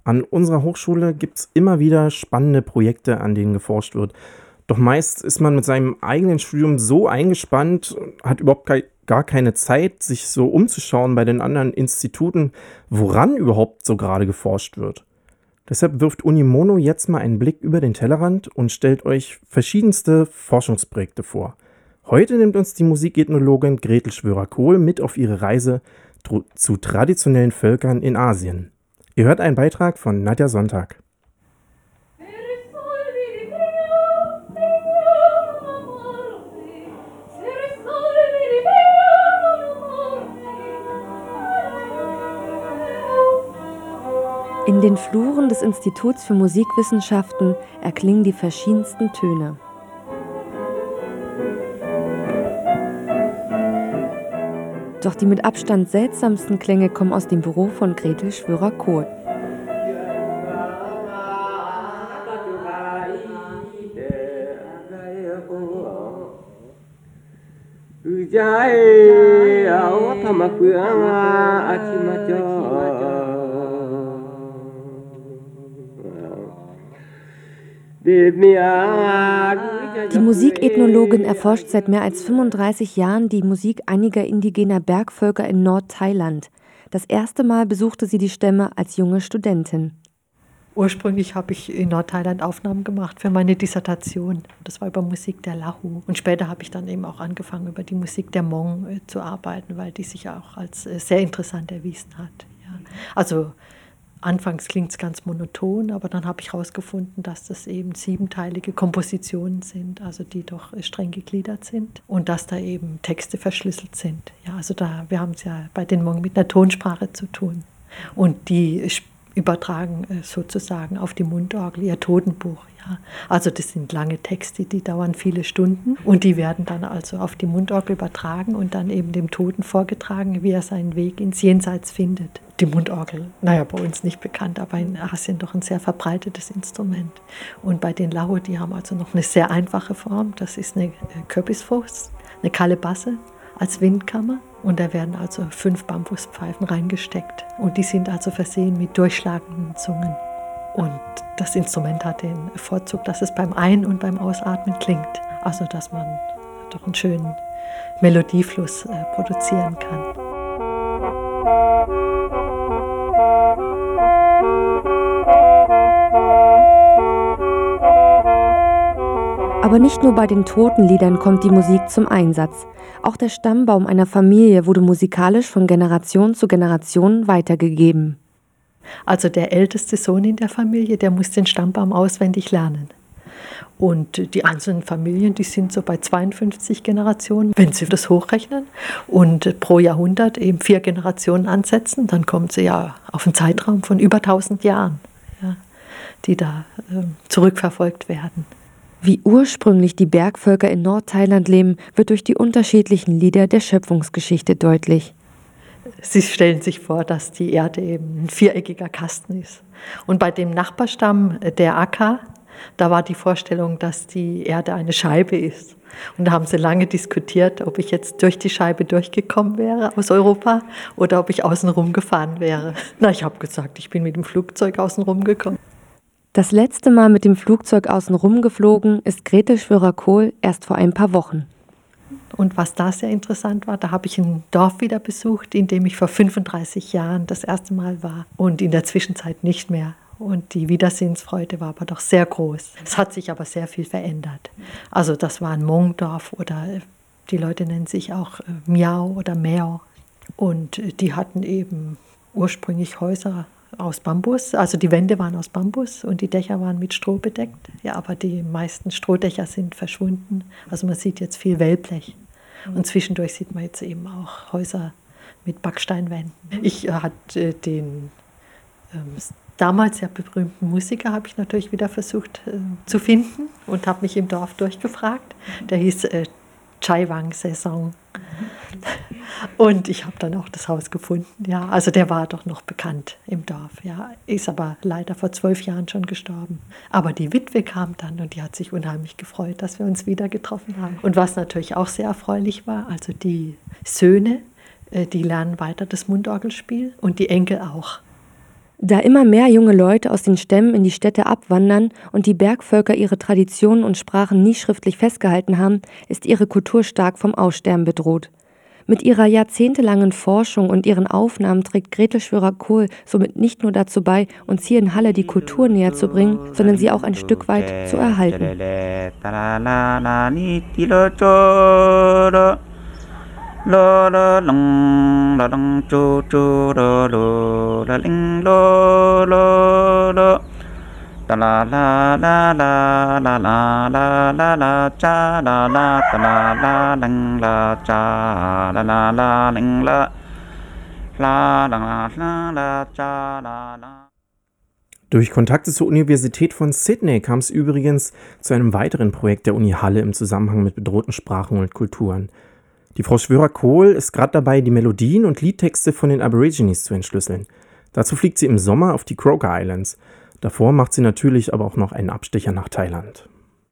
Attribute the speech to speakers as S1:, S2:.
S1: An unserer Hochschule gibt es immer wieder spannende Projekte, an denen geforscht wird. Doch meist ist man mit seinem eigenen Studium so eingespannt, hat überhaupt gar keine Zeit, sich so umzuschauen bei den anderen Instituten, woran überhaupt so gerade geforscht wird. Deshalb wirft Unimono jetzt mal einen Blick über den Tellerrand und stellt euch verschiedenste Forschungsprojekte vor. Heute nimmt uns die Musikethnologin Gretel Schwörer-Kohl mit auf ihre Reise zu traditionellen Völkern in Asien. Ihr hört einen Beitrag von Nadja Sonntag.
S2: In den Fluren des Instituts für Musikwissenschaften erklingen die verschiedensten Töne. Doch die mit Abstand seltsamsten Klänge kommen aus dem Büro von Gretel Schwörer-Kohl. Die Musikethnologin erforscht seit mehr als 35 Jahren die Musik einiger indigener Bergvölker in Nordthailand. Das erste Mal besuchte sie die Stämme als junge Studentin.
S3: Ursprünglich habe ich in Nordthailand Aufnahmen gemacht für meine Dissertation. Das war über Musik der Lahu. Und später habe ich dann eben auch angefangen, über die Musik der Hmong zu arbeiten, weil die sich auch als sehr interessant erwiesen hat. Ja. Also anfangs klingt es ganz monoton, aber dann habe ich herausgefunden, dass das eben 7-teilige Kompositionen sind, also die doch streng gegliedert sind und dass da eben Texte verschlüsselt sind. Ja, also wir haben es ja bei den Hmong mit einer Tonsprache zu tun und die übertragen sozusagen auf die Mundorgel ihr Totenbuch. Ja. Also das sind lange Texte, die dauern viele Stunden und die werden dann also auf die Mundorgel übertragen und dann eben dem Toten vorgetragen, wie er seinen Weg ins Jenseits findet. Die Mundorgel, naja, bei uns nicht bekannt, aber in Asien doch ein sehr verbreitetes Instrument. Und bei den Lahu, die haben also noch eine sehr einfache Form, das ist eine Kürbisfuß, eine Kalebasse als Windkammer. Und da werden also 5 Bambuspfeifen reingesteckt. Und die sind also versehen mit durchschlagenden Zungen. Und das Instrument hat den Vorzug, dass es beim Ein- und beim Ausatmen klingt. Also dass man doch einen schönen Melodiefluss produzieren kann.
S2: Aber nicht nur bei den Totenliedern kommt die Musik zum Einsatz. Auch der Stammbaum einer Familie wurde musikalisch von Generation zu Generation weitergegeben.
S3: Also der älteste Sohn in der Familie, der muss den Stammbaum auswendig lernen. Und die einzelnen Familien, die sind so bei 52 Generationen, wenn sie das hochrechnen. Und pro Jahrhundert eben 4 Generationen ansetzen, dann kommen sie ja auf einen Zeitraum von über 1000 Jahren, ja, die da zurückverfolgt werden.
S2: Wie ursprünglich die Bergvölker in Nordthailand leben, wird durch die unterschiedlichen Lieder der Schöpfungsgeschichte deutlich.
S3: Sie stellen sich vor, dass die Erde eben ein viereckiger Kasten ist. Und bei dem Nachbarstamm der Aka, da war die Vorstellung, dass die Erde eine Scheibe ist. Und da haben sie lange diskutiert, ob ich jetzt durch die Scheibe durchgekommen wäre aus Europa oder ob ich außenrum gefahren wäre. Na, ich habe gesagt, ich bin mit dem Flugzeug außenrum gekommen.
S2: Das letzte Mal mit dem Flugzeug außenrum geflogen ist Gretel Schwörer-Kohl erst vor ein paar Wochen.
S3: Und was da sehr interessant war, da habe ich ein Dorf wieder besucht, in dem ich vor 35 Jahren das erste Mal war und in der Zwischenzeit nicht mehr. Und die Wiedersehensfreude war aber doch sehr groß. Es hat sich aber sehr viel verändert. Also das war ein Hmong-Dorf oder die Leute nennen sich auch Miao oder Meo. Und die hatten eben ursprünglich Häuser aus Bambus, also die Wände waren aus Bambus und die Dächer waren mit Stroh bedeckt. Ja, aber die meisten Strohdächer sind verschwunden. Also man sieht jetzt viel Wellblech. Und zwischendurch sieht man jetzt eben auch Häuser mit Backsteinwänden. Ich hatte den damals sehr berühmten Musiker, habe ich natürlich wieder versucht zu finden und habe mich im Dorf durchgefragt. Der hieß Chai Wang Saison. Und ich habe dann auch das Haus gefunden. Ja, also der war doch noch bekannt im Dorf. Ja, ist aber leider vor 12 Jahren schon gestorben. Aber die Witwe kam dann und die hat sich unheimlich gefreut, dass wir uns wieder getroffen haben. Und was natürlich auch sehr erfreulich war, also die Söhne, die lernen weiter das Mundorgelspiel und die Enkel auch.
S2: Da immer mehr junge Leute aus den Stämmen in die Städte abwandern und die Bergvölker ihre Traditionen und Sprachen nie schriftlich festgehalten haben, ist ihre Kultur stark vom Aussterben bedroht. Mit ihrer jahrzehntelangen Forschung und ihren Aufnahmen trägt Gretel Schwörer-Kohl somit nicht nur dazu bei, uns hier in Halle die Kultur näher zu bringen, sondern sie auch ein Stück weit zu erhalten.
S1: Durch Kontakte zur Universität von Sydney kam es übrigens zu einem weiteren Projekt der Uni Halle im Zusammenhang mit bedrohten Sprachen und Kulturen. Die Frau Schwörer-Kohl ist gerade dabei, die Melodien und Liedtexte von den Aborigines zu entschlüsseln. Dazu fliegt sie im Sommer auf die Croker Islands. Davor macht sie natürlich aber auch noch einen Abstecher nach Thailand.